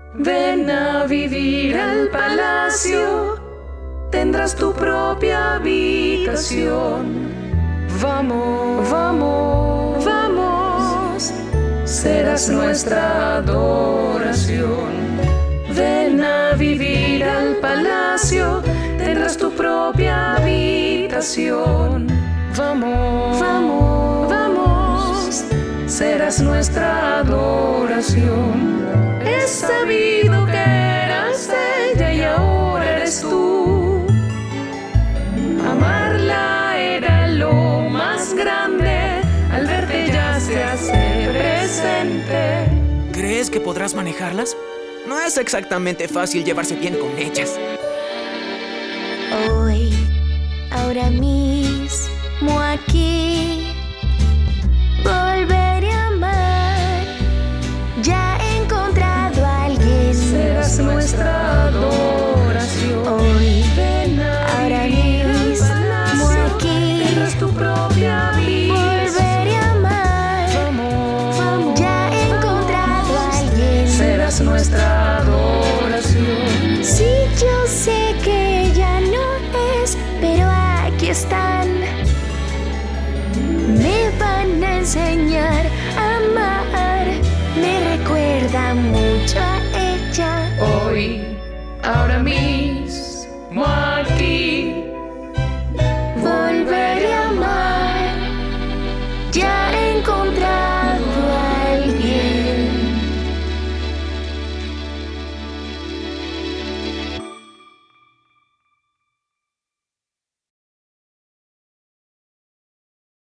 Ven a vivir al palacio, tendrás tu propia habitación. Vamos, vamos, vamos, serás nuestra adoración. Ven a vivir al palacio, tendrás tu propia habitación. Vamos, vamos, vamos, serás nuestra adoración. He sabido que eras ella y ahora eres tú. Amarla era lo más grande, al verte ya se hace presente. ¿Crees que podrás manejarlas? No es exactamente fácil llevarse bien con ellas. Hoy, ahora mismo aquí, volveré a amar. Ya he encontrado a alguien. Serás nuestra adoración. Hoy, ven ahora mismo aquí, tendrás tu propia vida. volveré a amar. Vamos, vamos, Ya he encontrado a alguien. serás nuestra adoración. Sí, yo sé que ya no es, pero aquí están. Me van a enseñar a amar. Me recuerda mucho a ella. Hoy, ahora mismo aquí, Volveré a amar. Ya he encontrado